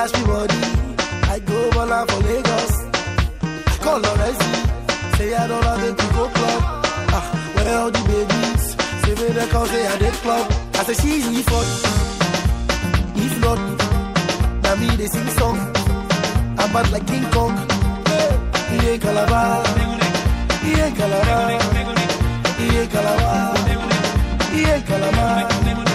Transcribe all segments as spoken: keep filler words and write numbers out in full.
dash me body. I go ball for Lagos. I call her Resi. Say I don't have it to go club. Ah, where all the babies? Say me they call say I did club. I say she's me for. If not, now me they sing song. I'm bad like King Kong. He ain't Calabar. He ain't Calabar. He ain't Calabar. He ain't Calabar.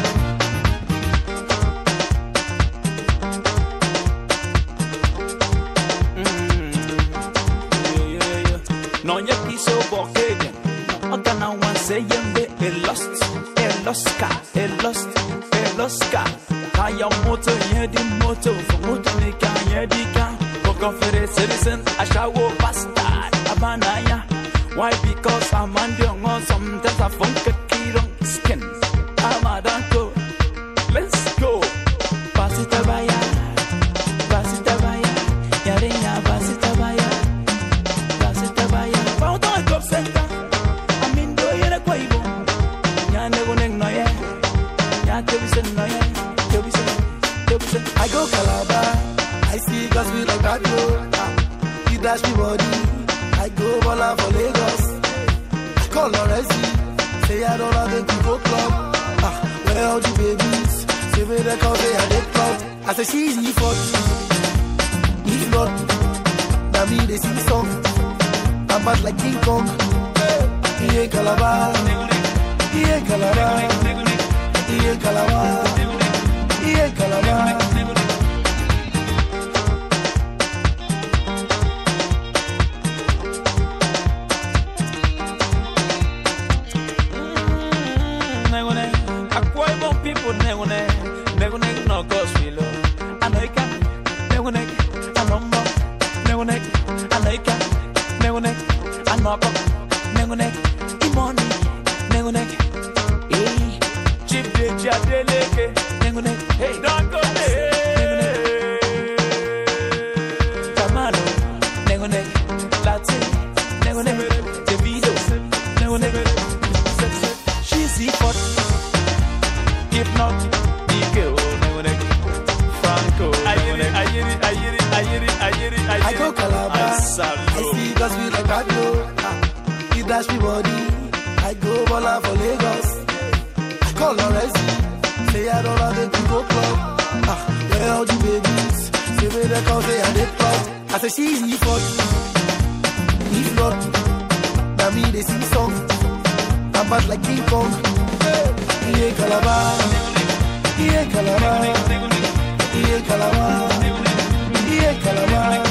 No ya quiso boquete, no gana one say yembe el lost, el lost car, el lost, el lost car. Kaya moto yedi moto, moto ne kaya dika. Confederate citizen, I shall go bastard, abanaya. Why? Because I'm on the on sometimes I funk a kid on skin. I'm a danko. Let's go. Pasita baya, pasita baya, yarinya pasita baya, pasita baya. Found on top center. I'm in do yere kwaibo. Ya nego neng noye, ya tebisen noye, tebisen, tebisen. I go Calabar. I see girls be like that, yo. He dash me body. I go ball for Lagos. I call her Resi. Say I don't have it to go club. Ah, where all the babies? Say me they call say I did club. I say she's me for. If not, now me they sing song. I'm bad like King Kong. He ain't Calabar. He ain't Calabar. He ain't Calabar. He ain't Calabar. People never never never no cause we love. I know you can never never I know more never never I know you can never never I know up never never imoni never never hey chip de jadeleke never never hey don't go there Camaro never never Latin never never Davido never never she's the hot. If not, Nico, Franco, I get it, I get it, I get it, I get it, I get it, I get it. I go Calabar. I see girls be like that, yo. He dash me body. I go ball for Lagos. I call her Resi. Say I don't have it to go club. Ah, where all the babies? Say me they call say I did club. I say she's me for. If not, now me they sing song. I'm bad like King Kong. He ain't Calabar. He ain't Calabar. He ain't Calabar. He ain't Calabar.